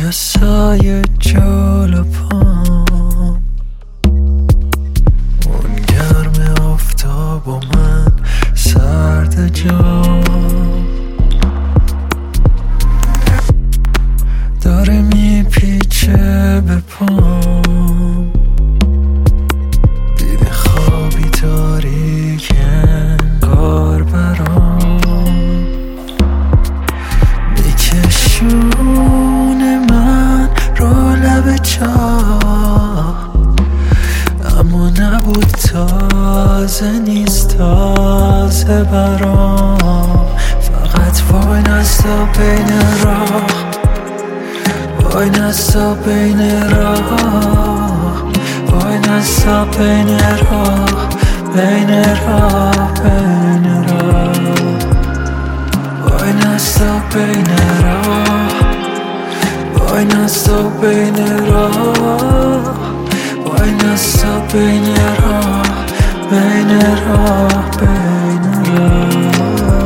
یا سایه جلو پام، اون گرم آفتاب و من سرد جام، داره میپیچه به پام، دیده خوابی تاریک انگار برام، میکشونه من رو لب چاه، اما نبود تازه نیست تازه برام، فقط وای نستا بین راه، وای نستا بین راه، وای نستا بین راه، بین راه، بین راه، وای نستا بین راه، وای نستا بین راه، وای نستا بین راه، بین راه، بین راه.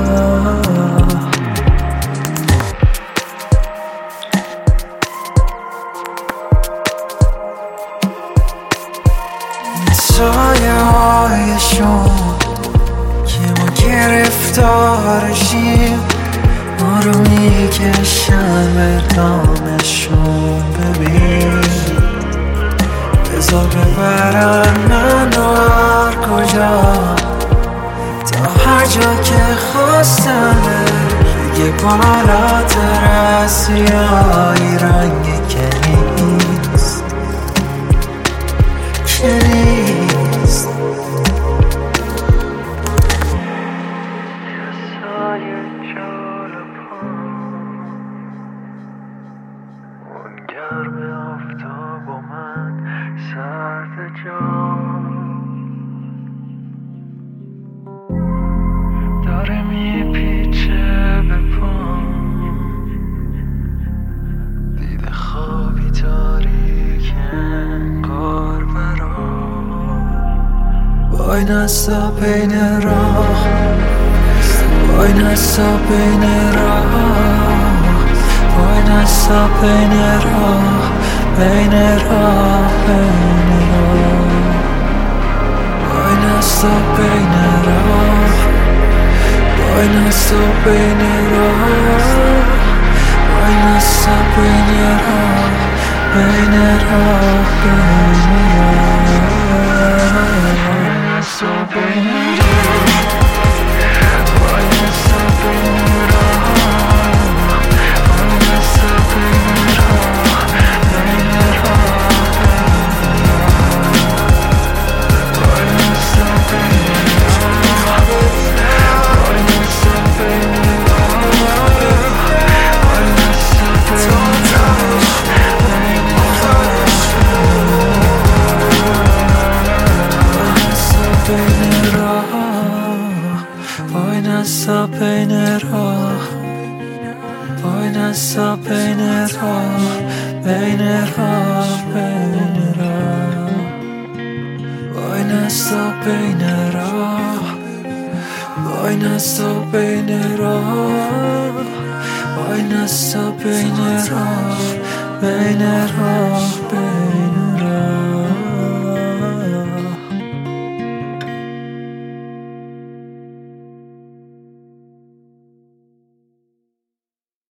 سایه هایشون که ما گرفتارشیم، ما رو میکشن به دامشون، ببین بذار ببرن منو هر کجا، تا هر جا که خواستن دیگه بالاتر از سیاهی رنگ که نیست، که نیست. سایه جلو پام، اون گرم آفتاب و من سرد جام، داره میپیچه به پام، دیده خوابی تاریک انگار برام، وای نستا بین راه، وای نستا بین راه، وای نستا بین راه، بین راه، بین راه، وای نستا بین راه، وای نستا بین راه، وای نستا بین راه، بین راه، بین راه، وای نستا بین راه، وای نستا بین راه، وای نستا بین راه، بین راه، وای نستا بین راه، وای نستا بین راه، وای نستا بین راه، وای نستا بین راه، وای نستا بین راه، بین راه، بین راه، وای نستا بین راه، وای نستا بین راه، وای نستا بین راه، بین راه.